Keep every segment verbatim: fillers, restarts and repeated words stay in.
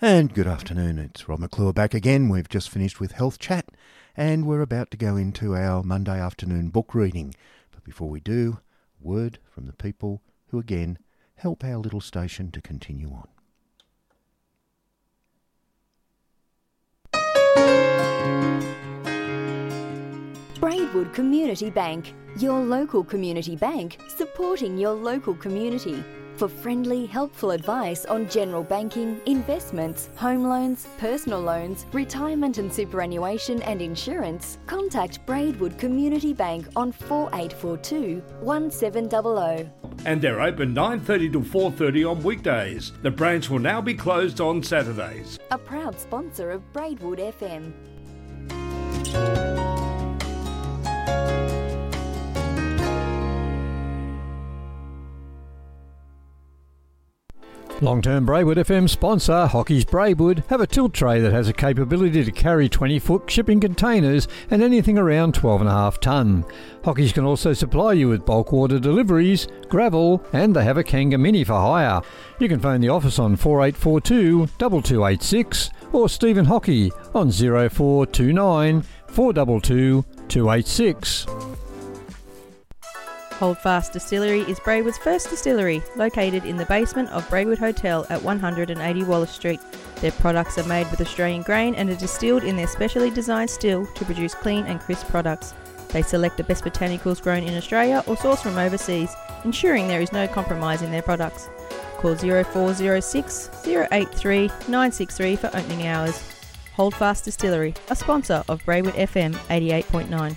And good afternoon, it's Rob McClure back again. We've just finished with Health Chat and we're about to go into our Monday afternoon book reading. But before we do, a word from the people who again help our little station to continue on. Braidwood Community Bank, your local community bank supporting your local community. For friendly, helpful advice on general banking, investments, home loans, personal loans, retirement and superannuation and insurance, contact Braidwood Community Bank on four eight four two, one seven zero zero. And they're open nine thirty to four thirty on weekdays. The branch will now be closed on Saturdays. A proud sponsor of Braidwood F M. Long-term Braidwood F M sponsor, Hockey's Braidwood, have a tilt tray that has a capability to carry twenty-foot shipping containers and anything around twelve and a half tonne. Hockey's can also supply you with bulk water deliveries, gravel, and they have a Kanga Mini for hire. You can phone the office on four eight four two, two two eight six or Stephen Hockey on zero four two nine, four two two, two eight six. Holdfast Distillery is Braidwood's first distillery, located in the basement of Braidwood Hotel at one hundred eighty Wallace Street. Their products are made with Australian grain and are distilled in their specially designed still to produce clean and crisp products. They select the best botanicals grown in Australia or sourced from overseas, ensuring there is no compromise in their products. Call zero four zero six, zero eight three, nine six three for opening hours. Holdfast Distillery, a sponsor of Braidwood F M eighty-eight point nine.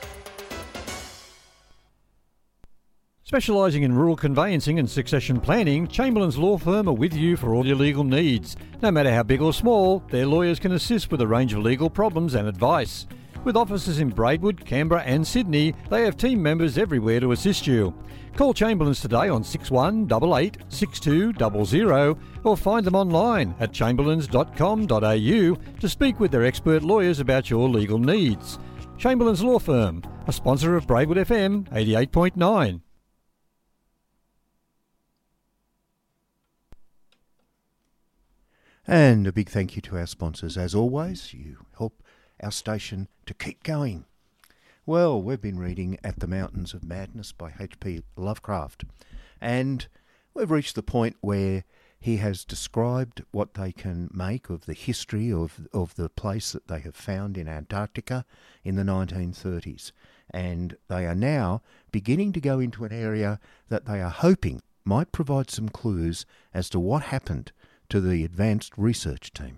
Specialising in rural conveyancing and succession planning, Chamberlain's Law Firm are with you for all your legal needs. No matter how big or small, their lawyers can assist with a range of legal problems and advice. With offices in Braidwood, Canberra and Sydney, they have team members everywhere to assist you. Call Chamberlain's today on six one eight eight, six two zero zero or find them online at chamberlains dot com dot a u to speak with their expert lawyers about your legal needs. Chamberlain's Law Firm, a sponsor of Braidwood F M eighty-eight point nine. And a big thank you to our sponsors. As always, you help our station to keep going. Well, we've been reading At the Mountains of Madness by H P Lovecraft, and we've reached the point where he has described what they can make of the history of, of the place that they have found in Antarctica in the nineteen thirties. And they are now beginning to go into an area that they are hoping might provide some clues as to what happened to the advanced research team.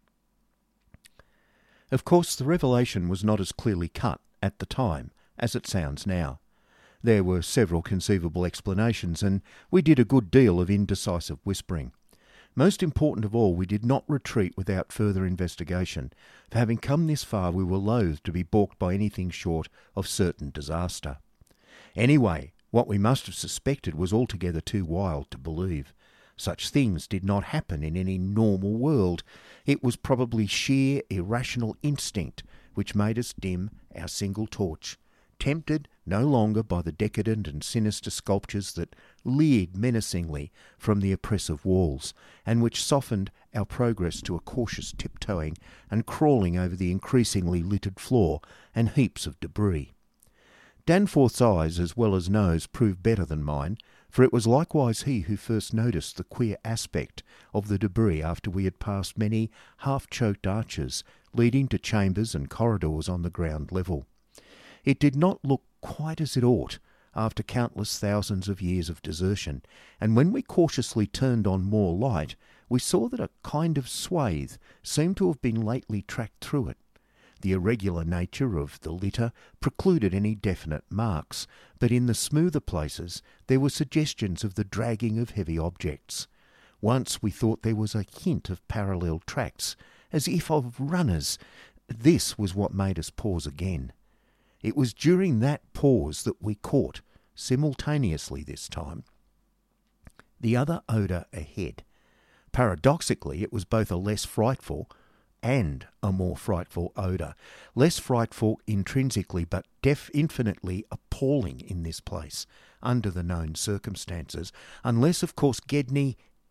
Of course, the revelation was not as clearly cut at the time as it sounds now. There were several conceivable explanations, and we did a good deal of indecisive whispering. Most important of all, we did not retreat without further investigation. For having come this far, we were loath to be balked by anything short of certain disaster. Anyway, what we must have suspected was altogether too wild to believe. Such things did not happen in any normal world. It was probably sheer irrational instinct which made us dim our single torch, tempted no longer by the decadent and sinister sculptures that leered menacingly from the oppressive walls, and which softened our progress to a cautious tiptoeing and crawling over the increasingly littered floor and heaps of debris. Danforth's eyes as well as nose proved better than mine, for it was likewise he who first noticed the queer aspect of the debris after we had passed many half-choked arches leading to chambers and corridors on the ground level. It did not look quite as it ought after countless thousands of years of desertion, and when we cautiously turned on more light, we saw that a kind of swathe seemed to have been lately tracked through it. The irregular nature of the litter precluded any definite marks, but in the smoother places there were suggestions of the dragging of heavy objects. Once we thought there was a hint of parallel tracks, as if of runners. This was what made us pause again. It was during that pause that we caught, simultaneously this time, the other odour ahead. Paradoxically, it was both a less frightful and a more frightful odour. Less frightful intrinsically, but def infinitely appalling in this place, under the known circumstances, unless, of course, Gedney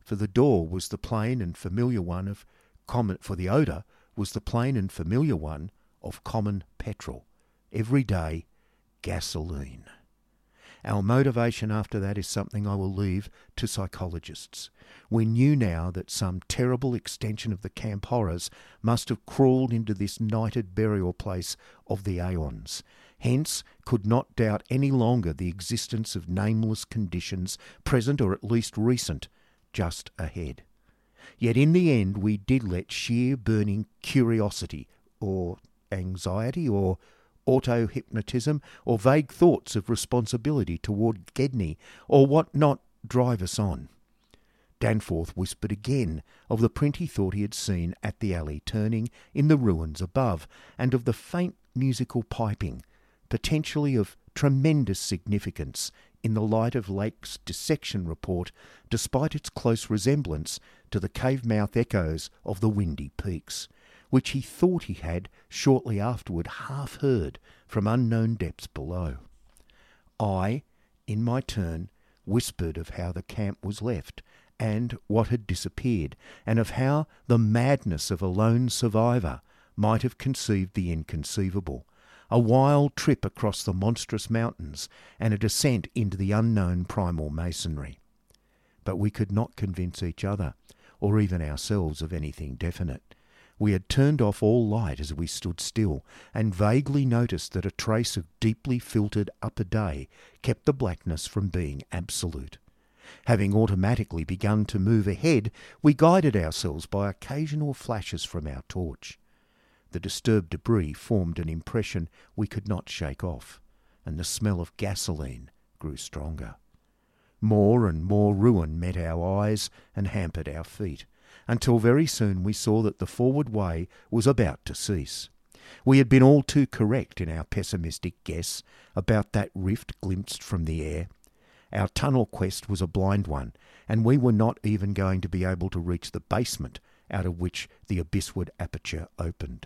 for the door was the plain and familiar one of common, for the odour was the plain and familiar one of common petrol, everyday gasoline. Our motivation after that is something I will leave to psychologists. We knew now that some terrible extension of the camp horrors must have crawled into this nighted burial place of the aeons, hence could not doubt any longer the existence of nameless conditions, present or at least recent, just ahead. Yet in the end we did let sheer burning curiosity, or anxiety, or auto-hypnotism, or vague thoughts of responsibility toward Gedney, or what not, drive us on. Danforth whispered again of the print he thought he had seen at the alley turning in the ruins above, and of the faint musical piping, potentially of tremendous significance in the light of Lake's dissection report, despite its close resemblance to the cave-mouth echoes of the Windy Peaks, which he thought he had shortly afterward half heard from unknown depths below. I, in my turn, whispered of how the camp was left, and what had disappeared, and of how the madness of a lone survivor might have conceived the inconceivable, a wild trip across the monstrous mountains and a descent into the unknown primal masonry. But we could not convince each other, or even ourselves, of anything definite. We had turned off all light as we stood still, and vaguely noticed that a trace of deeply filtered upper day kept the blackness from being absolute. Having automatically begun to move ahead, we guided ourselves by occasional flashes from our torch. The disturbed debris formed an impression we could not shake off, and the smell of gasoline grew stronger. More and more ruin met our eyes and hampered our feet, until very soon we saw that the forward way was about to cease. We had been all too correct in our pessimistic guess about that rift glimpsed from the air. Our tunnel quest was a blind one, and we were not even going to be able to reach the basement out of which the abyssward aperture opened.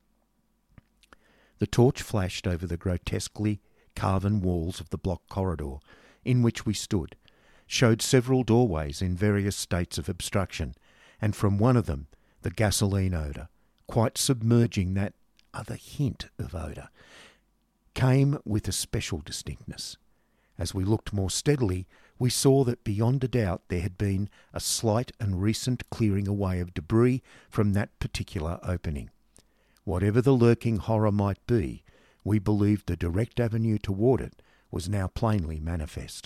The torch flashed over the grotesquely carven walls of the block corridor in which we stood, showed several doorways in various states of obstruction, and from one of them the gasoline odour, quite submerging that other hint of odour, came with a special distinctness. As we looked more steadily, we saw that beyond a doubt there had been a slight and recent clearing away of debris from that particular opening. Whatever the lurking horror might be, we believed the direct avenue toward it was now plainly manifest.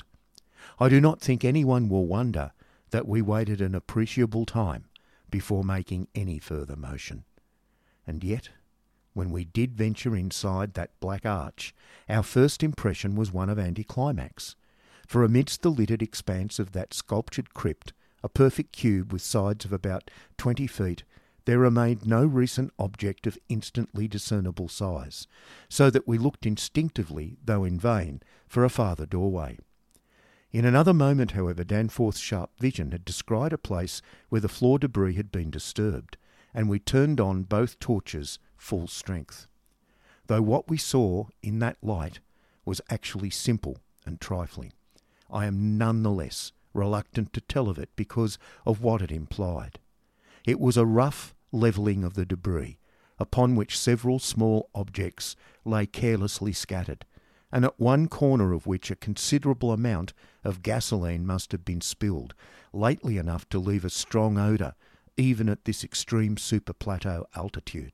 I do not think anyone will wonder that we waited an appreciable time before making any further motion. And yet, when we did venture inside that black arch, our first impression was one of anticlimax, for amidst the littered expanse of that sculptured crypt, a perfect cube with sides of about twenty feet, there remained no recent object of instantly discernible size, so that we looked instinctively, though in vain, for a farther doorway. In another moment, however, Danforth's sharp vision had descried a place where the floor debris had been disturbed, and we turned on both torches full strength. Though what we saw in that light was actually simple and trifling, I am none the less reluctant to tell of it because of what it implied. It was a rough levelling of the debris, upon which several small objects lay carelessly scattered, and at one corner of which a considerable amount of gasoline must have been spilled, lately enough to leave a strong odour, even at this extreme superplateau altitude.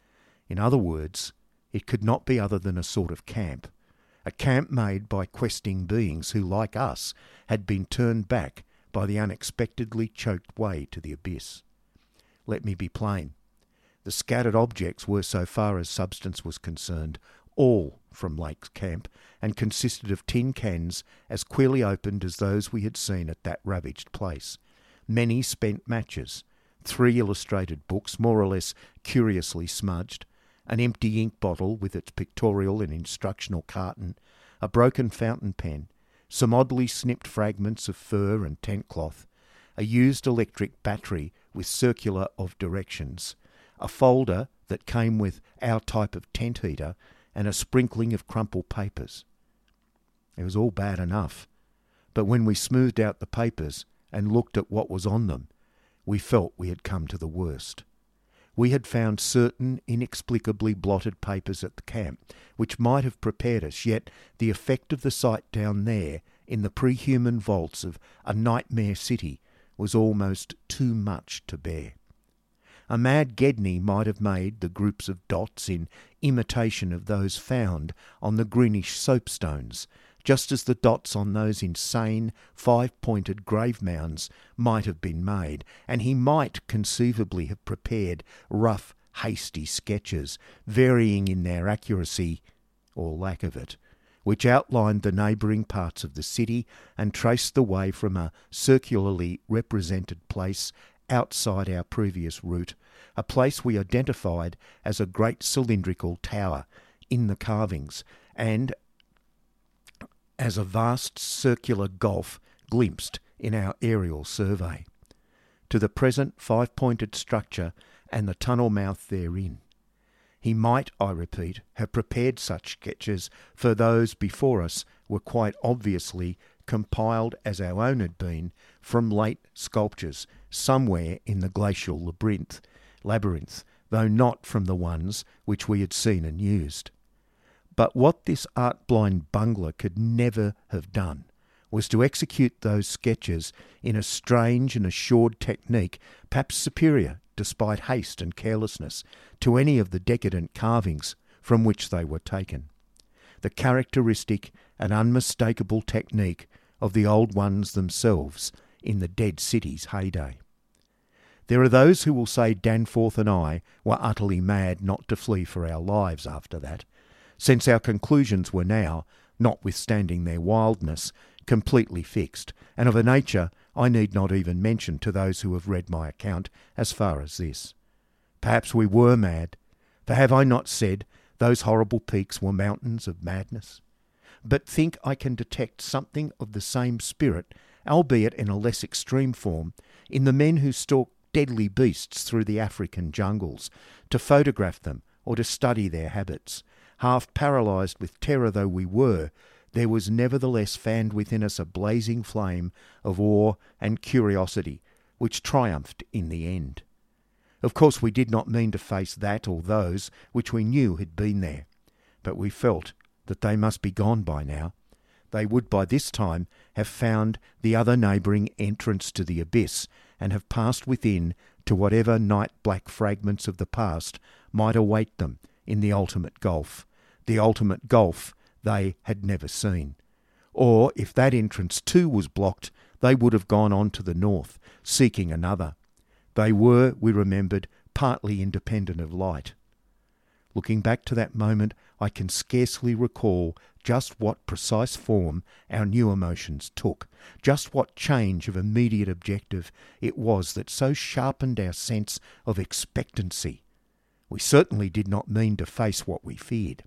In other words, it could not be other than a sort of camp, a camp made by questing beings who, like us, had been turned back by the unexpectedly choked way to the abyss. Let me be plain. The scattered objects were, so far as substance was concerned, all from Lake's camp, and consisted of tin cans as queerly opened as those we had seen at that ravaged place, many spent matches, three illustrated books more or less curiously smudged, an empty ink bottle with its pictorial and instructional carton, a broken fountain pen, some oddly snipped fragments of fur and tent cloth, a used electric battery with circular of directions, a folder that came with our type of tent heater, and a sprinkling of crumpled papers. It was all bad enough, but when we smoothed out the papers and looked at what was on them, we felt we had come to the worst. We had found certain inexplicably blotted papers at the camp, which might have prepared us, yet the effect of the sight down there in the pre-human vaults of a nightmare city was almost too much to bear. A mad Gedney might have made the groups of dots in imitation of those found on the greenish soapstones, just as the dots on those insane five-pointed grave mounds might have been made, and he might conceivably have prepared rough, hasty sketches, varying in their accuracy, or lack of it, which outlined the neighbouring parts of the city and traced the way from a circularly represented place outside our previous route, a place we identified as a great cylindrical tower in the carvings, and as a vast circular gulf glimpsed in our aerial survey, to the present five-pointed structure and the tunnel mouth therein. He might, I repeat, have prepared such sketches, for those before us were quite obviously compiled, as our own had been, from late sculptures somewhere in the glacial labyrinth, labyrinth, though not from the ones which we had seen and used. But what this art-blind bungler could never have done was to execute those sketches in a strange and assured technique, perhaps superior, despite haste and carelessness, to any of the decadent carvings from which they were taken. The characteristic and unmistakable technique of the old ones themselves in the dead city's heyday. There are those who will say Danforth and I were utterly mad not to flee for our lives after that, since our conclusions were now, notwithstanding their wildness, completely fixed, and of a nature I need not even mention to those who have read my account as far as this. Perhaps we were mad, for have I not said those horrible peaks were mountains of madness? But think I can detect something of the same spirit, albeit in a less extreme form, in the men who stalk deadly beasts through the African jungles, to photograph them or to study their habits. Half paralysed with terror though we were, there was nevertheless fanned within us a blazing flame of awe and curiosity, which triumphed in the end. Of course we did not mean to face that or those which we knew had been there, but we felt that they must be gone by now. They would by this time have found the other neighbouring entrance to the abyss, and have passed within to whatever night-black fragments of the past might await them in the ultimate gulf, the ultimate gulf they had never seen. Or, if that entrance too was blocked, they would have gone on to the north, seeking another. They were, we remembered, partly independent of light. Looking back to that moment, I can scarcely recall just what precise form our new emotions took, just what change of immediate objective it was that so sharpened our sense of expectancy. We certainly did not mean to face what we feared.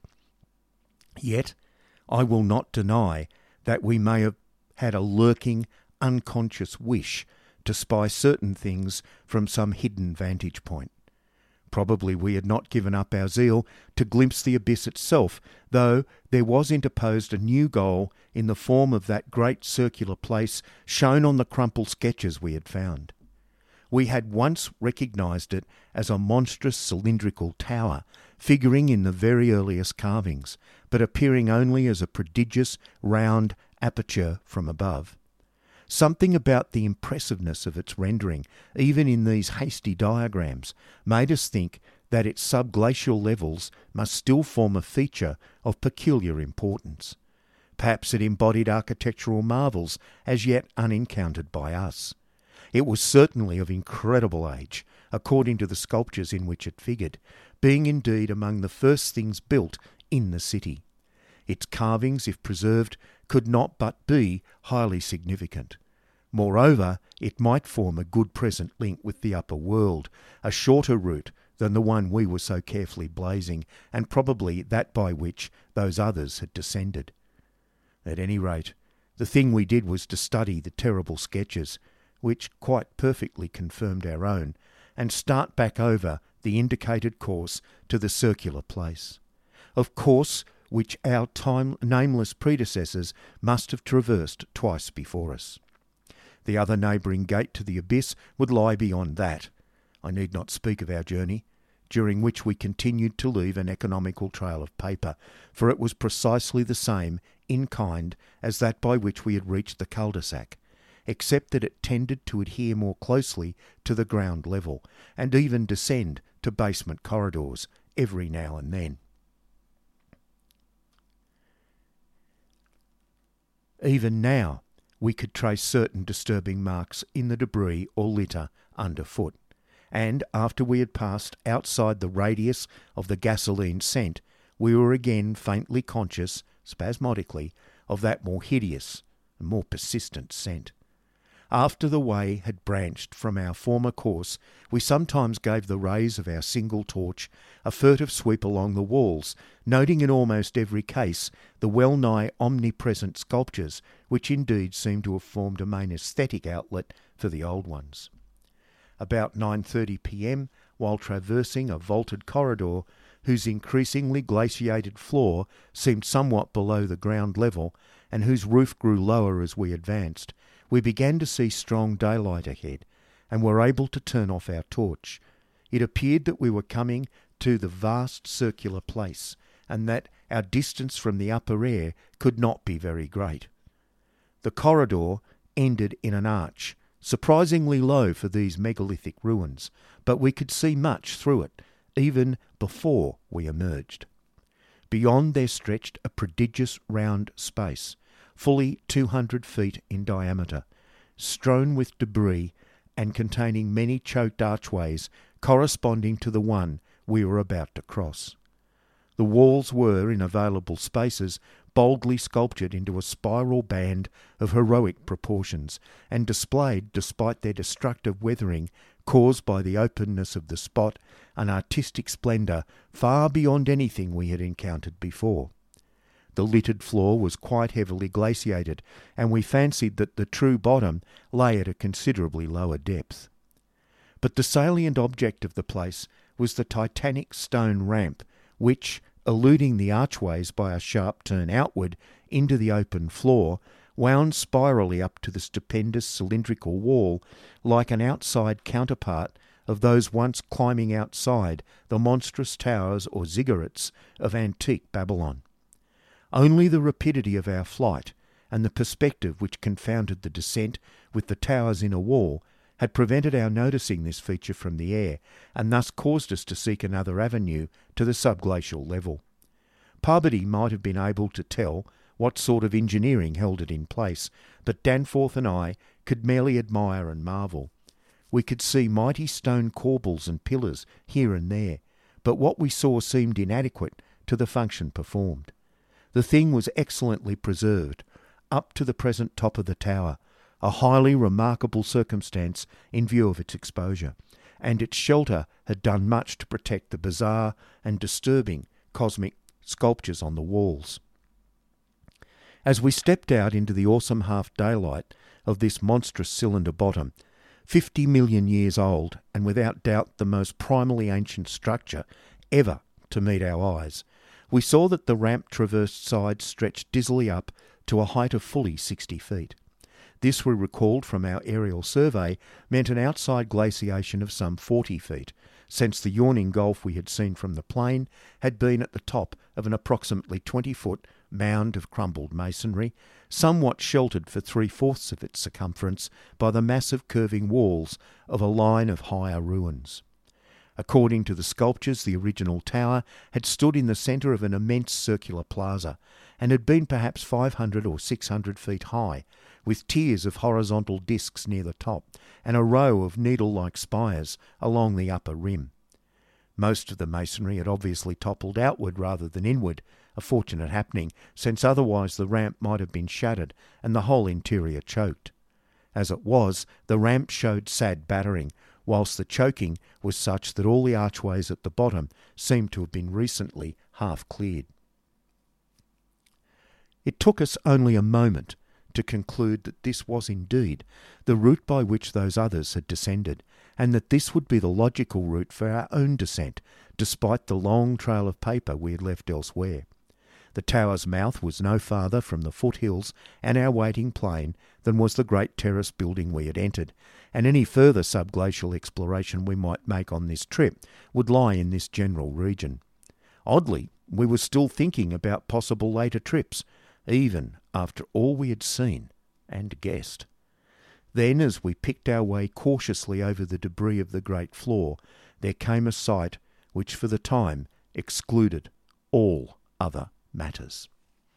Yet, I will not deny that we may have had a lurking, unconscious wish to spy certain things from some hidden vantage point. Probably we had not given up our zeal to glimpse the abyss itself, though there was interposed a new goal in the form of that great circular place shown on the crumpled sketches we had found. We had once recognised it as a monstrous cylindrical tower, figuring in the very earliest carvings, but appearing only as a prodigious round aperture from above. Something about the impressiveness of its rendering, even in these hasty diagrams, made us think that its subglacial levels must still form a feature of peculiar importance. Perhaps it embodied architectural marvels as yet unencountered by us. It was certainly of incredible age, according to the sculptures in which it figured, being indeed among the first things built in the city. Its carvings, if preserved, could not but be highly significant. Moreover, it might form a good present link with the upper world, a shorter route than the one we were so carefully blazing, and probably that by which those others had descended. At any rate, the thing we did was to study the terrible sketches, which quite perfectly confirmed our own, and start back over the indicated course to the circular place. Of course, which our time nameless predecessors must have traversed twice before us. The other neighbouring gate to the abyss would lie beyond that. I need not speak of our journey, during which we continued to leave an economical trail of paper, for it was precisely the same in kind as that by which we had reached the cul-de-sac, except that it tended to adhere more closely to the ground level, and even descend to basement corridors every now and then. Even now, we could trace certain disturbing marks in the debris or litter underfoot, and after we had passed outside the radius of the gasoline scent, we were again faintly conscious, spasmodically, of that more hideous and more persistent scent. After the way had branched from our former course, we sometimes gave the rays of our single torch a furtive sweep along the walls, noting in almost every case the well-nigh omnipresent sculptures, which indeed seemed to have formed a main aesthetic outlet for the old ones. About nine thirty p m, while traversing a vaulted corridor whose increasingly glaciated floor seemed somewhat below the ground level, and whose roof grew lower as we advanced, we began to see strong daylight ahead, and were able to turn off our torch. It appeared that we were coming to the vast circular place, and that our distance from the upper air could not be very great. The corridor ended in an arch, surprisingly low for these megalithic ruins, but we could see much through it, even before we emerged. Beyond there stretched a prodigious round space, fully two hundred feet in diameter, strewn with debris and containing many choked archways corresponding to the one we were about to cross. The walls were, in available spaces, boldly sculptured into a spiral band of heroic proportions, and displayed, despite their destructive weathering caused by the openness of the spot, an artistic splendour far beyond anything we had encountered before. The littered floor was quite heavily glaciated, and we fancied that the true bottom lay at a considerably lower depth. But the salient object of the place was the titanic stone ramp, which, eluding the archways by a sharp turn outward into the open floor, wound spirally up to the stupendous cylindrical wall like an outside counterpart of those once climbing outside the monstrous towers or ziggurats of antique Babylon. Only the rapidity of our flight and the perspective which confounded the descent with the tower's inner wall had prevented our noticing this feature from the air, and thus caused us to seek another avenue to the subglacial level. Parvati might have been able to tell what sort of engineering held it in place, but Danforth and I could merely admire and marvel. We could see mighty stone corbels and pillars here and there, but what we saw seemed inadequate to the function performed. The thing was excellently preserved, up to the present top of the tower, a highly remarkable circumstance in view of its exposure, and its shelter had done much to protect the bizarre and disturbing cosmic sculptures on the walls. As we stepped out into the awesome half-daylight of this monstrous cylinder bottom, fifty million years old, and without doubt the most primally ancient structure ever to meet our eyes, we saw that the ramp-traversed sides stretched dizzily up to a height of fully sixty feet. This, we recalled from our aerial survey, meant an outside glaciation of some forty feet, since the yawning gulf we had seen from the plain had been at the top of an approximately twenty-foot mound of crumbled masonry, somewhat sheltered for three-fourths of its circumference by the massive curving walls of a line of higher ruins. According to the sculptures, the original tower had stood in the centre of an immense circular plaza, and had been perhaps five hundred or six hundred feet high, with tiers of horizontal discs near the top, and a row of needle-like spires along the upper rim. Most of the masonry had obviously toppled outward rather than inward, a fortunate happening, since otherwise the ramp might have been shattered and the whole interior choked. As it was, the ramp showed sad battering, whilst the choking was such that all the archways at the bottom seemed to have been recently half cleared. It took us only a moment to conclude that this was indeed the route by which those others had descended, and that this would be the logical route for our own descent, despite the long trail of paper we had left elsewhere. The tower's mouth was no farther from the foothills and our waiting plane than was the great terrace building we had entered, and any further subglacial exploration we might make on this trip would lie in this general region. Oddly, we were still thinking about possible later trips, even after all we had seen and guessed. Then, as we picked our way cautiously over the debris of the great floor, there came a sight which for the time excluded all other matters.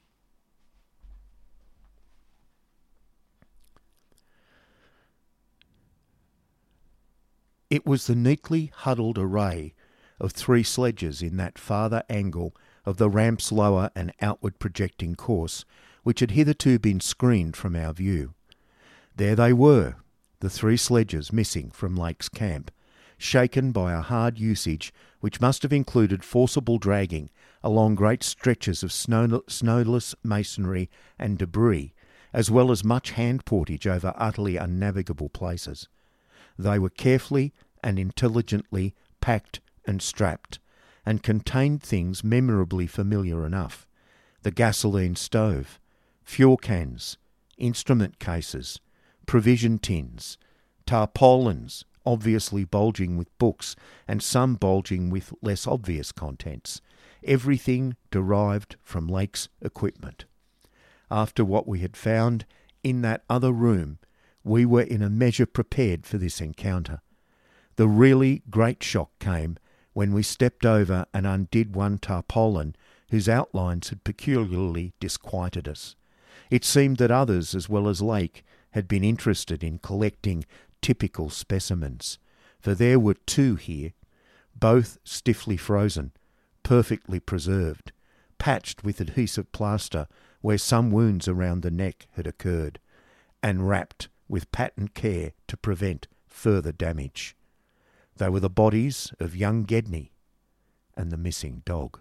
It was the neatly huddled array of three sledges in that farther angle of the ramp's lower and outward projecting course which had hitherto been screened from our view. There they were, the three sledges missing from Lake's camp, shaken by a hard usage which must have included forcible dragging along great stretches of snow- snowless masonry and debris, as well as much hand portage over utterly unnavigable places. They were carefully and intelligently packed and strapped, and contained things memorably familiar enough: the gasoline stove, fuel cans, instrument cases, provision tins, tarpaulins, obviously bulging with books and some bulging with less obvious contents, everything derived from Lake's equipment. After what we had found in that other room, we were in a measure prepared for this encounter. The really great shock came when we stepped over and undid one tarpaulin whose outlines had peculiarly disquieted us. It seemed that others, as well as Lake, had been interested in collecting typical specimens, for there were two here, both stiffly frozen, perfectly preserved, patched with adhesive plaster where some wounds around the neck had occurred, and wrapped with patent care to prevent further damage. They were the bodies of young Gedney and the missing dog.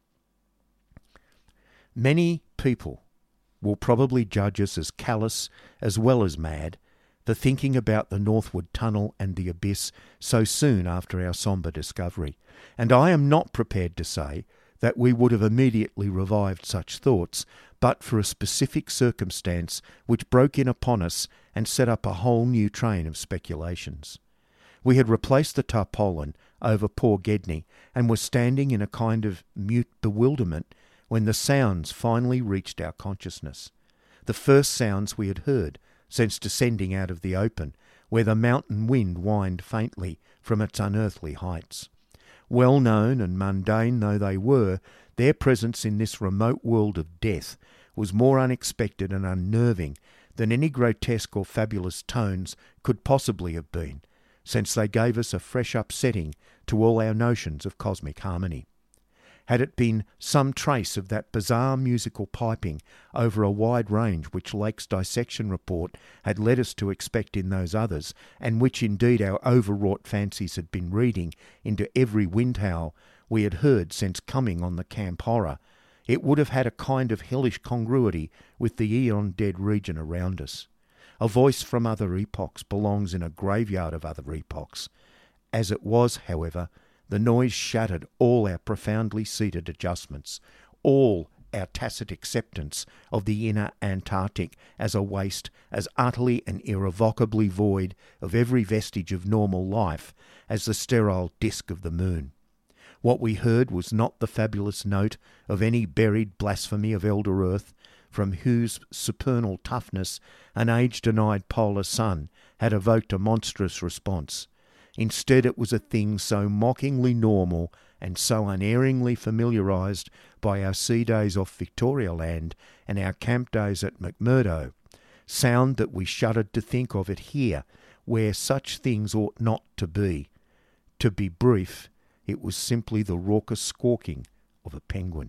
Many people will probably judge us as callous as well as mad for thinking about the Northwood Tunnel and the abyss so soon after our sombre discovery, and I am not prepared to say that we would have immediately revived such thoughts but for a specific circumstance which broke in upon us and set up a whole new train of speculations. We had replaced the tarpaulin over poor Gedney and were standing in a kind of mute bewilderment when the sounds finally reached our consciousness. The first sounds we had heard since descending out of the open, where the mountain wind whined faintly from its unearthly heights. Well known and mundane though they were, their presence in this remote world of death was more unexpected and unnerving than any grotesque or fabulous tones could possibly have been, since they gave us a fresh upsetting to all our notions of cosmic harmony. Had it been some trace of that bizarre musical piping over a wide range which Lake's dissection report had led us to expect in those others, and which indeed our overwrought fancies had been reading into every wind howl we had heard since coming on the camp horror, it would have had a kind of hellish congruity with the eon-dead region around us. A voice from other epochs belongs in a graveyard of other epochs. As it was, however, the noise shattered all our profoundly seated adjustments, all our tacit acceptance of the inner Antarctic as a waste as utterly and irrevocably void of every vestige of normal life as the sterile disk of the moon. What we heard was not the fabulous note of any buried blasphemy of elder earth, from whose supernal toughness an age-denied polar sun had evoked a monstrous response. Instead, it was a thing so mockingly normal and so unerringly familiarised by our sea days off Victoria Land and our camp days at McMurdo, sound that we shuddered to think of it here, where such things ought not to be. To be brief, it was simply the raucous squawking of a penguin.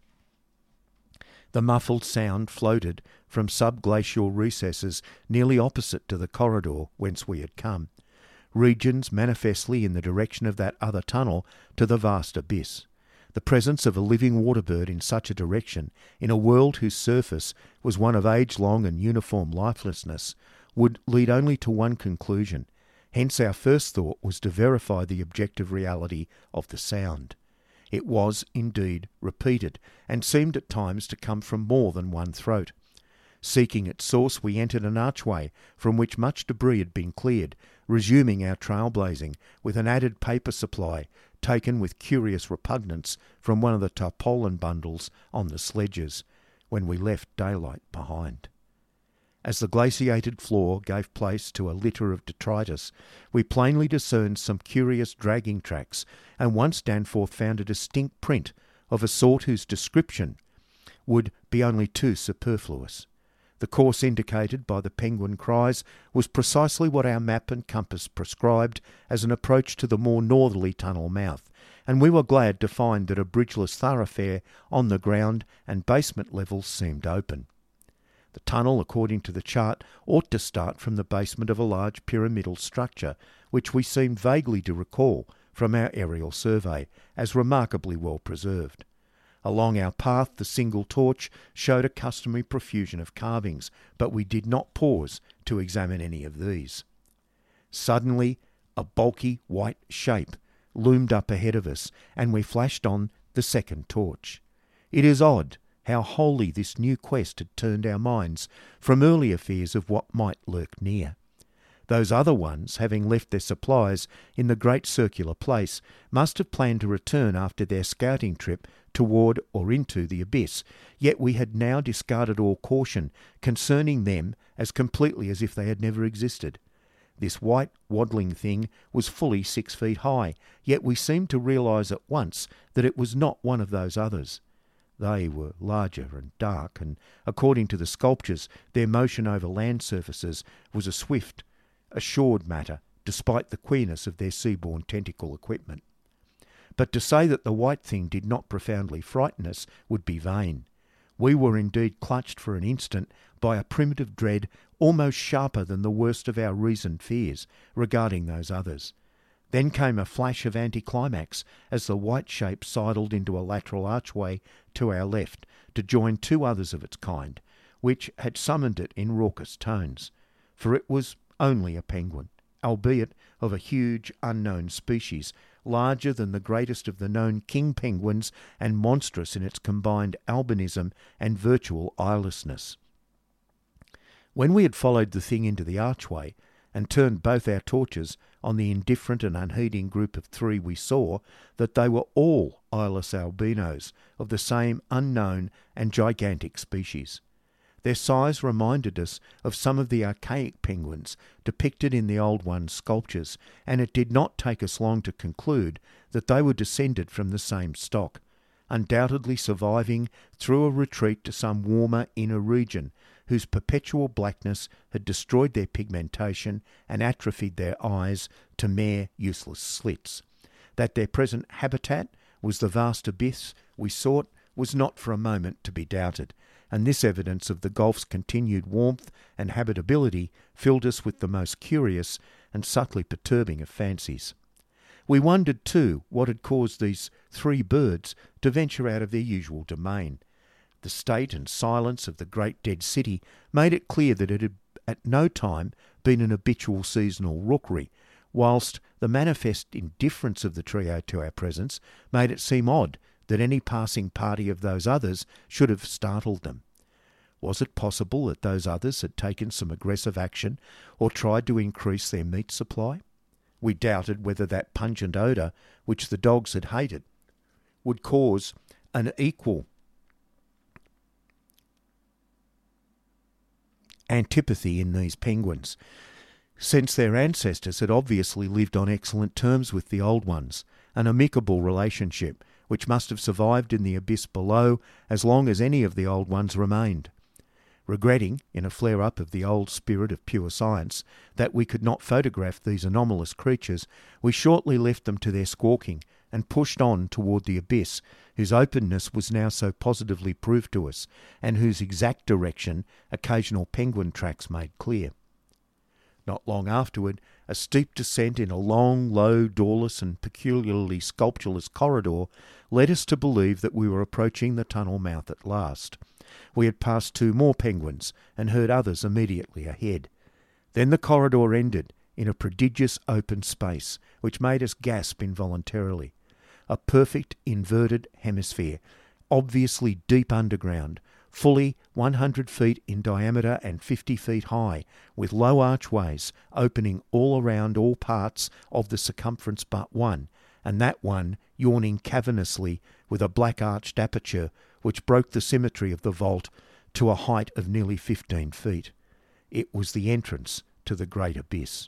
The muffled sound floated from subglacial recesses nearly opposite to the corridor whence we had come, regions manifestly in the direction of that other tunnel to the vast abyss. The presence of a living waterbird in such a direction, in a world whose surface was one of age-long and uniform lifelessness, would lead only to one conclusion. Hence our first thought was to verify the objective reality of the sound. It was indeed repeated, and seemed at times to come from more than one throat. Seeking its source, we entered an archway from which much debris had been cleared, resuming our trailblazing with an added paper supply taken with curious repugnance from one of the tarpaulin bundles on the sledges, when we left daylight behind. As the glaciated floor gave place to a litter of detritus, we plainly discerned some curious dragging tracks, and once Danforth found a distinct print of a sort whose description would be only too superfluous. The course indicated by the penguin cries was precisely what our map and compass prescribed as an approach to the more northerly tunnel mouth, and we were glad to find that a bridgeless thoroughfare on the ground and basement levels seemed open. The tunnel, according to the chart, ought to start from the basement of a large pyramidal structure, which we seemed vaguely to recall from our aerial survey as remarkably well preserved. Along our path the single torch showed a customary profusion of carvings, but we did not pause to examine any of these. Suddenly a bulky white shape loomed up ahead of us, and we flashed on the second torch. It is odd how wholly this new quest had turned our minds from earlier fears of what might lurk near. Those other ones, having left their supplies in the great circular place, must have planned to return after their scouting trip toward or into the abyss, yet we had now discarded all caution concerning them as completely as if they had never existed. This white waddling thing was fully six feet high, yet we seemed to realise at once that it was not one of those others. They were larger and dark, and according to the sculptures, their motion over land surfaces was a swift, assured matter, despite the queerness of their sea-borne tentacle equipment. But to say that the white thing did not profoundly frighten us would be vain. We were indeed clutched for an instant by a primitive dread almost sharper than the worst of our reasoned fears regarding those others. Then came a flash of anticlimax as the white shape sidled into a lateral archway to our left to join two others of its kind, which had summoned it in raucous tones. For it was only a penguin, albeit of a huge unknown species, larger than the greatest of the known king penguins and monstrous in its combined albinism and virtual eyelessness. When we had followed the thing into the archway and turned both our torches on the indifferent and unheeding group of three, we saw that they were all eyeless albinos of the same unknown and gigantic species. Their size reminded us of some of the archaic penguins depicted in the Old One's sculptures, and it did not take us long to conclude that they were descended from the same stock, undoubtedly surviving through a retreat to some warmer inner region, whose perpetual blackness had destroyed their pigmentation and atrophied their eyes to mere useless slits. That their present habitat was the vast abyss we sought was not for a moment to be doubted, and this evidence of the Gulf's continued warmth and habitability filled us with the most curious and subtly perturbing of fancies. We wondered, too, what had caused these three birds to venture out of their usual domain. The state and silence of the great dead city made it clear that it had at no time been an habitual seasonal rookery, whilst the manifest indifference of the trio to our presence made it seem odd that any passing party of those others should have startled them. Was it possible that those others had taken some aggressive action or tried to increase their meat supply? We doubted whether that pungent odour, which the dogs had hated, would cause an equal antipathy in these penguins, since their ancestors had obviously lived on excellent terms with the Old Ones, an amicable relationship which must have survived in the abyss below as long as any of the Old Ones remained. Regretting, in a flare-up of the old spirit of pure science, that we could not photograph these anomalous creatures, we shortly left them to their squawking and pushed on toward the abyss, whose openness was now so positively proved to us, and whose exact direction occasional penguin tracks made clear. Not long afterward, a steep descent in a long, low, doorless and peculiarly sculptureless corridor led us to believe that we were approaching the tunnel mouth at last. We had passed two more penguins and heard others immediately ahead. Then the corridor ended in a prodigious open space, which made us gasp involuntarily. a perfect inverted hemisphere, obviously deep underground, fully one hundred feet in diameter and fifty feet high, with low archways opening all around all parts of the circumference but one, and that one yawning cavernously with a black arched aperture which broke the symmetry of the vault to a height of nearly fifteen feet. It was the entrance to the great abyss.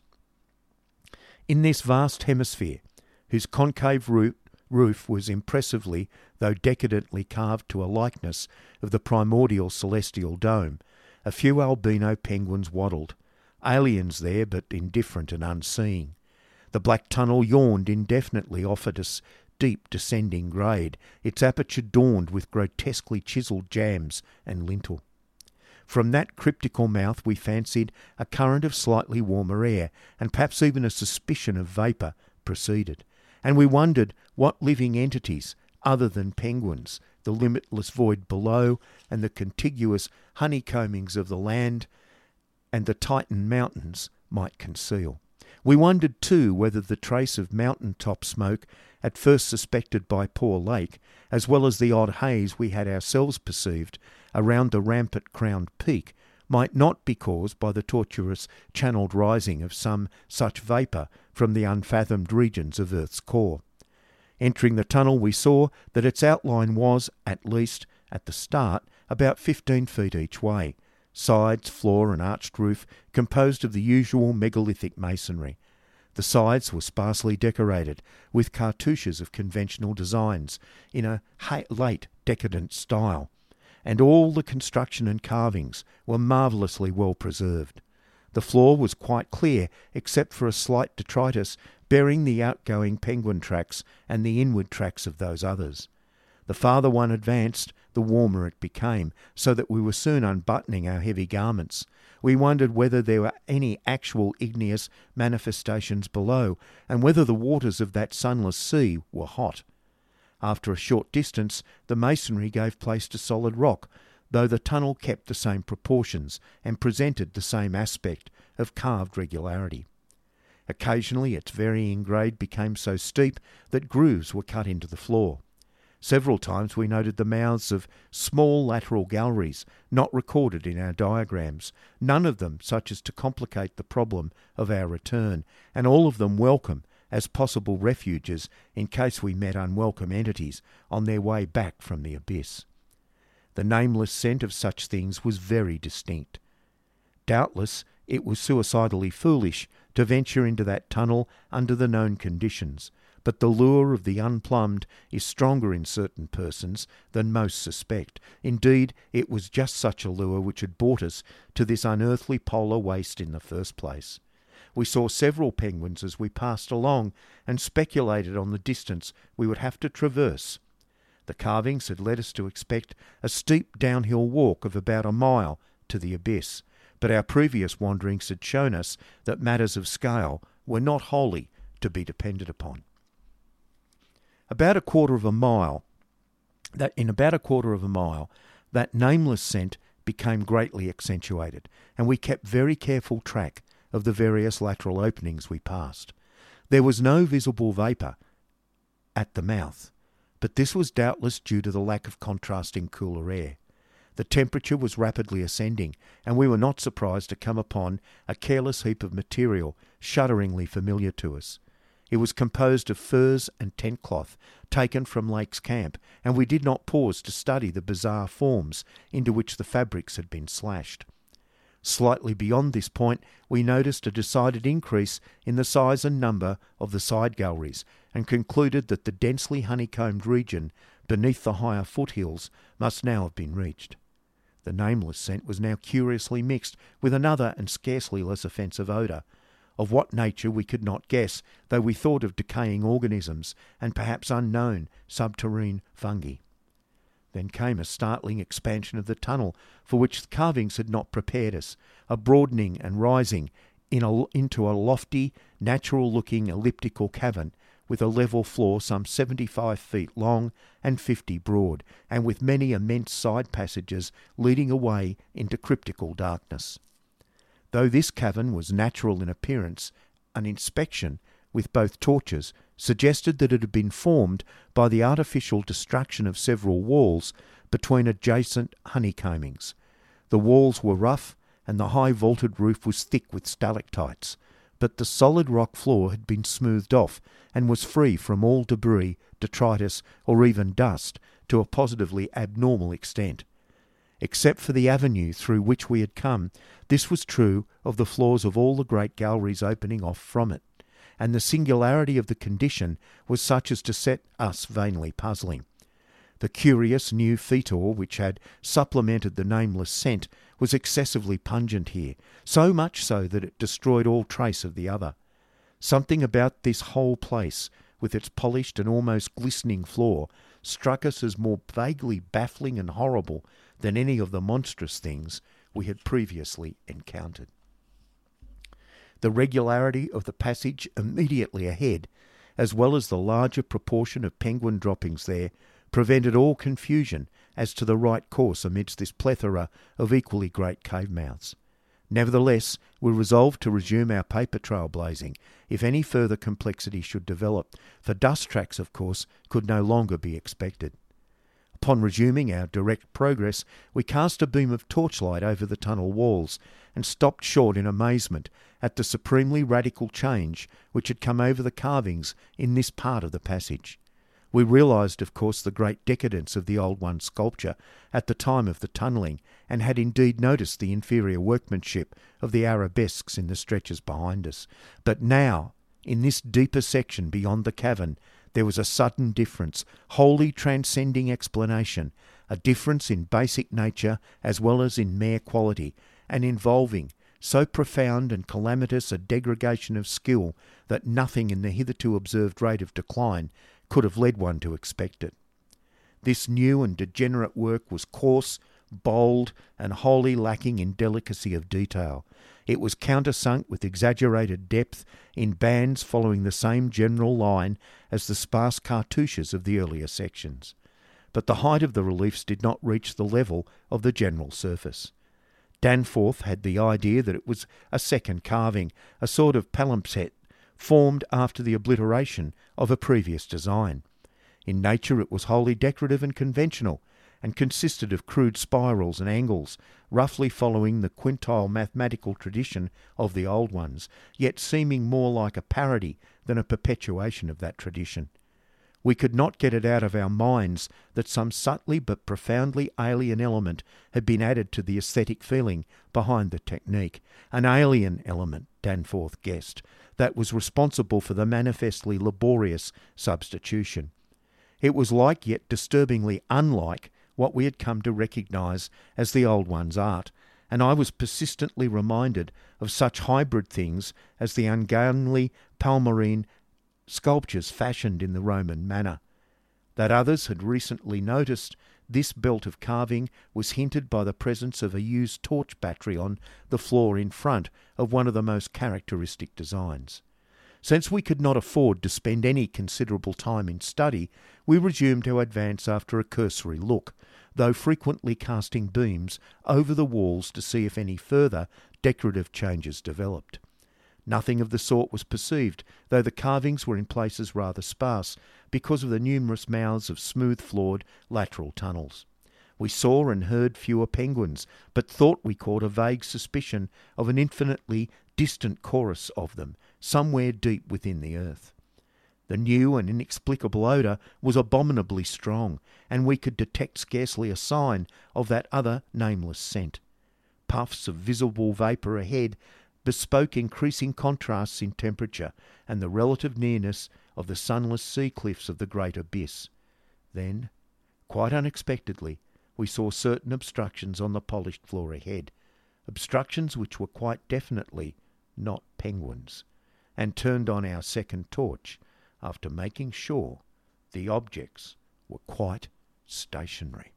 In this vast hemisphere, whose concave roof roof was impressively, though decadently carved to a likeness of the primordial celestial dome, a few albino penguins waddled, aliens there but indifferent and unseeing. The black tunnel yawned indefinitely off at a deep descending grade, its aperture adorned with grotesquely chiselled jambs and lintel. From that cryptical mouth we fancied a current of slightly warmer air, and perhaps even a suspicion of vapour, proceeded, and we wondered what living entities, other than penguins, the limitless void below, and the contiguous honeycombings of the land and the Titan mountains might conceal. We wondered too whether the trace of mountain-top smoke, at first suspected by Poor Lake, as well as the odd haze we had ourselves perceived around the rampant-crowned peak, might not be caused by the tortuous channelled rising of some such vapour from the unfathomed regions of Earth's core. Entering the tunnel, we saw that its outline was, at least at the start, about fifteen feet each way, sides, floor and arched roof composed of the usual megalithic masonry. The sides were sparsely decorated with cartouches of conventional designs in a late decadent style, and all the construction and carvings were marvellously well preserved. The floor was quite clear, except for a slight detritus bearing the outgoing penguin tracks and the inward tracks of those others. The farther one advanced, the warmer it became, so that we were soon unbuttoning our heavy garments. We wondered whether there were any actual igneous manifestations below, and whether the waters of that sunless sea were hot. After a short distance, the masonry gave place to solid rock, though the tunnel kept the same proportions and presented the same aspect of carved regularity. Occasionally its varying grade became so steep that grooves were cut into the floor. Several times we noted the mouths of small lateral galleries, not recorded in our diagrams, none of them such as to complicate the problem of our return, and all of them welcome as possible refuges in case we met unwelcome entities on their way back from the abyss. The nameless scent of such things was very distinct. Doubtless it was suicidally foolish to venture into that tunnel under the known conditions, but the lure of the unplumbed is stronger in certain persons than most suspect. Indeed, it was just such a lure which had brought us to this unearthly polar waste in the first place. We saw several penguins as we passed along, and speculated on the distance we would have to traverse. The carvings had led us to expect a steep downhill walk of about a mile to the abyss, but our previous wanderings had shown us that matters of scale were not wholly to be depended upon. About a quarter of a mile, that in about a quarter of a mile, that nameless scent became greatly accentuated, and we kept very careful track of the various lateral openings we passed. There was no visible vapour at the mouth, but this was doubtless due to the lack of contrasting cooler air. The temperature was rapidly ascending, and we were not surprised to come upon a careless heap of material shudderingly familiar to us. It was composed of furs and tent cloth taken from Lake's camp, and we did not pause to study the bizarre forms into which the fabrics had been slashed. Slightly beyond this point, we noticed a decided increase in the size and number of the side galleries, and concluded that the densely honeycombed region beneath the higher foothills must now have been reached. The nameless scent was now curiously mixed with another and scarcely less offensive odour, of what nature we could not guess, though we thought of decaying organisms and perhaps unknown subterrane fungi. Then came a startling expansion of the tunnel, for which the carvings had not prepared us, a broadening and rising in a, into a lofty, natural-looking elliptical cavern, with a level floor some seventy-five feet long and fifty broad, and with many immense side passages leading away into cryptical darkness. Though this cavern was natural in appearance, an inspection with both torches suggested that it had been formed by the artificial destruction of several walls between adjacent honeycombings. The walls were rough and the high vaulted roof was thick with stalactites, but the solid rock floor had been smoothed off and was free from all debris, detritus, or even dust to a positively abnormal extent. Except for the avenue through which we had come, this was true of the floors of all the great galleries opening off from it, and the singularity of the condition was such as to set us vainly puzzling. The curious new foetor which had supplemented the nameless scent was excessively pungent here, so much so that it destroyed all trace of the other. Something about this whole place, with its polished and almost glistening floor, struck us as more vaguely baffling and horrible than any of the monstrous things we had previously encountered. The regularity of the passage immediately ahead, as well as the larger proportion of penguin droppings there, prevented all confusion as to the right course amidst this plethora of equally great cave mouths. Nevertheless, we resolved to resume our paper trail blazing if any further complexity should develop, for dust tracks, of course, could no longer be expected. Upon resuming our direct progress, we cast a beam of torchlight over the tunnel walls and stopped short in amazement at the supremely radical change which had come over the carvings in this part of the passage. We realised, of course, the great decadence of the Old One's sculpture at the time of the tunnelling, and had indeed noticed the inferior workmanship of the arabesques in the stretches behind us. But now, in this deeper section beyond the cavern, there was a sudden difference, wholly transcending explanation, a difference in basic nature as well as in mere quality, and involving so profound and calamitous a degradation of skill that nothing in the hitherto observed rate of decline could have led one to expect it. This new and degenerate work was coarse, bold, and wholly lacking in delicacy of detail. It was countersunk with exaggerated depth in bands following the same general line as the sparse cartouches of the earlier sections. But the height of the reliefs did not reach the level of the general surface. Danforth had the idea that it was a second carving, a sort of palimpsest, formed after the obliteration of a previous design. In nature it was wholly decorative and conventional, and consisted of crude spirals and angles, roughly following the quintile mathematical tradition of the old ones, yet seeming more like a parody than a perpetuation of that tradition. We could not get it out of our minds that some subtly but profoundly alien element had been added to the aesthetic feeling behind the technique, an alien element, Danforth guessed, that was responsible for the manifestly laborious substitution. It was like, yet disturbingly unlike, what we had come to recognise as the old one's art, and I was persistently reminded of such hybrid things as the ungainly Palmyrene sculptures fashioned in the Roman manner. That others had recently noticed this belt of carving was hinted by the presence of a used torch battery on the floor in front of one of the most characteristic designs. Since we could not afford to spend any considerable time in study, we resumed our advance after a cursory look, though frequently casting beams over the walls to see if any further decorative changes developed. Nothing of the sort was perceived, though the carvings were in places rather sparse because of the numerous mouths of smooth-floored lateral tunnels. We saw and heard fewer penguins, but thought we caught a vague suspicion of an infinitely distant chorus of them, somewhere deep within the earth. The new and inexplicable odour was abominably strong, and we could detect scarcely a sign of that other nameless scent. Puffs of visible vapour ahead bespoke increasing contrasts in temperature and the relative nearness of the sunless sea cliffs of the great abyss. Then, quite unexpectedly, we saw certain obstructions on the polished floor ahead, obstructions which were quite definitely not penguins, and turned on our second torch after making sure the objects were quite stationary.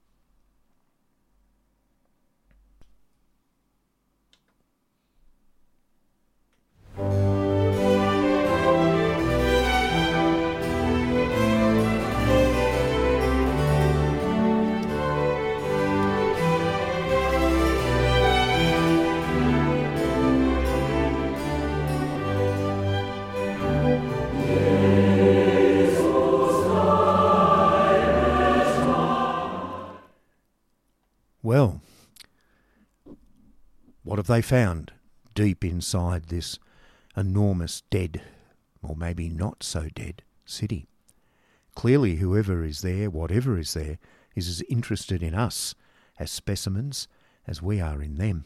they found deep inside this enormous dead, or maybe not so dead, city? Clearly whoever is there, whatever is there, is as interested in us as specimens as we are in them.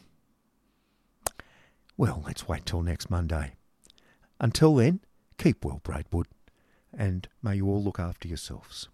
Well, let's wait till next Monday. Until then, keep well, Braidwood, and may you all look after yourselves.